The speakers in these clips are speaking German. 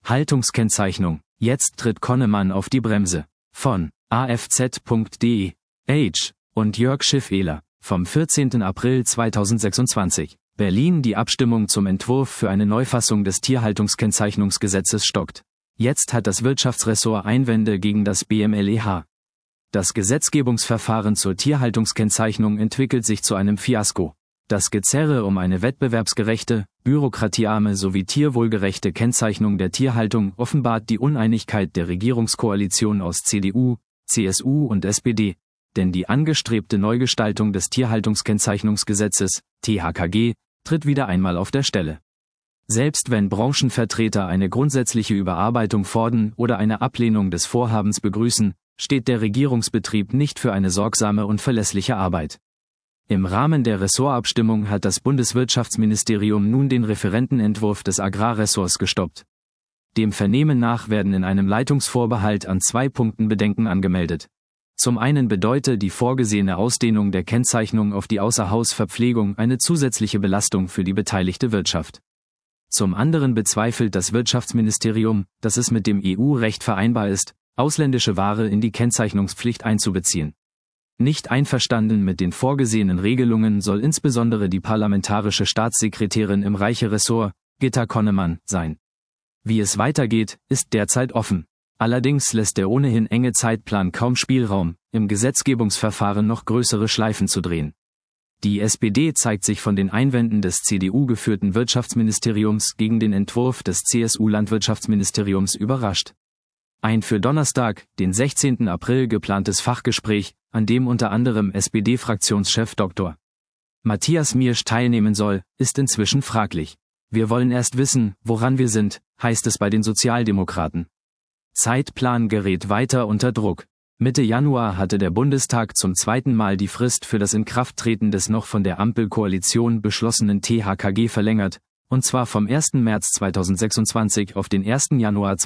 Haltungskennzeichnung. Jetzt tritt Connemann auf die Bremse. Von afz.de. H. und Jörg Schiffehler. Vom 14. April 2026. Berlin. Die Abstimmung zum Entwurf für eine Neufassung des Tierhaltungskennzeichnungsgesetzes stockt. Jetzt hat das Wirtschaftsressort Einwände gegen das BMLEH. Das Gesetzgebungsverfahren zur Tierhaltungskennzeichnung entwickelt sich zu einem Fiasko. Das Gezerre um eine wettbewerbsgerechte, bürokratiearme sowie tierwohlgerechte Kennzeichnung der Tierhaltung offenbart die Uneinigkeit der Regierungskoalition aus CDU, CSU und SPD, denn die angestrebte Neugestaltung des Tierhaltungskennzeichnungsgesetzes, THKG, tritt wieder einmal auf der Stelle. Selbst wenn Branchenvertreter eine grundsätzliche Überarbeitung fordern oder eine Ablehnung des Vorhabens begrüßen, steht der Regierungsbetrieb nicht für eine sorgsame und verlässliche Arbeit. Im Rahmen der Ressortabstimmung hat das Bundeswirtschaftsministerium nun den Referentenentwurf des Agrarressorts gestoppt. Dem Vernehmen nach werden in einem Leitungsvorbehalt an 2 Punkten Bedenken angemeldet. Zum einen bedeutet die vorgesehene Ausdehnung der Kennzeichnung auf die Außerhausverpflegung eine zusätzliche Belastung für die beteiligte Wirtschaft. Zum anderen bezweifelt das Wirtschaftsministerium, dass es mit dem EU-Recht vereinbar ist, ausländische Ware in die Kennzeichnungspflicht einzubeziehen. Nicht einverstanden mit den vorgesehenen Regelungen soll insbesondere die parlamentarische Staatssekretärin im Reiche-Ressort, Gitta Connemann, sein. Wie es weitergeht, ist derzeit offen. Allerdings lässt der ohnehin enge Zeitplan kaum Spielraum, im Gesetzgebungsverfahren noch größere Schleifen zu drehen. Die SPD zeigt sich von den Einwänden des CDU-geführten Wirtschaftsministeriums gegen den Entwurf des CSU-Landwirtschaftsministeriums überrascht. Ein für Donnerstag, den 16. April geplantes Fachgespräch, an dem unter anderem SPD-Fraktionschef Dr. Matthias Miersch teilnehmen soll, ist inzwischen fraglich. Wir wollen erst wissen, woran wir sind, heißt es bei den Sozialdemokraten. Zeitplan gerät weiter unter Druck. Mitte Januar hatte der Bundestag zum zweiten Mal die Frist für das Inkrafttreten des noch von der Ampelkoalition beschlossenen THKG verlängert, und zwar vom 1. März 2026 auf den 1. Januar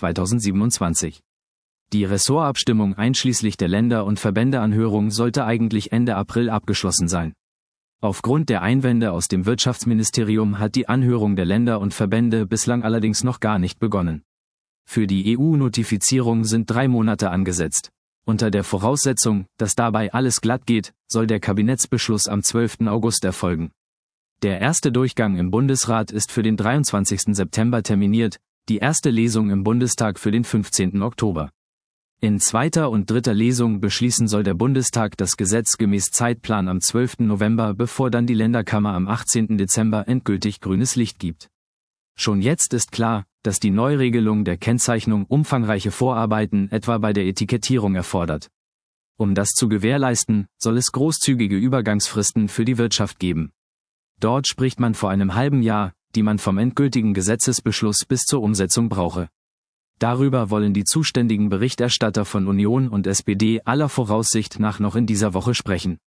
2027. Die Ressortabstimmung einschließlich der Länder- und Verbändeanhörung sollte eigentlich Ende April abgeschlossen sein. Aufgrund der Einwände aus dem Wirtschaftsministerium hat die Anhörung der Länder und Verbände bislang allerdings noch gar nicht begonnen. Für die EU-Notifizierung sind 3 Monate angesetzt. Unter der Voraussetzung, dass dabei alles glatt geht, soll der Kabinettsbeschluss am 12. August erfolgen. Der erste Durchgang im Bundesrat ist für den 23. September terminiert, die erste Lesung im Bundestag für den 15. Oktober. In zweiter und dritter Lesung beschließen soll der Bundestag das Gesetz gemäß Zeitplan am 12. November, bevor dann die Länderkammer am 18. Dezember endgültig grünes Licht gibt. Schon jetzt ist klar, dass die Neuregelung der Kennzeichnung umfangreiche Vorarbeiten etwa bei der Etikettierung erfordert. Um das zu gewährleisten, soll es großzügige Übergangsfristen für die Wirtschaft geben. Dort spricht man vor einem halben Jahr, die man vom endgültigen Gesetzesbeschluss bis zur Umsetzung brauche. Darüber wollen die zuständigen Berichterstatter von Union und SPD aller Voraussicht nach noch in dieser Woche sprechen.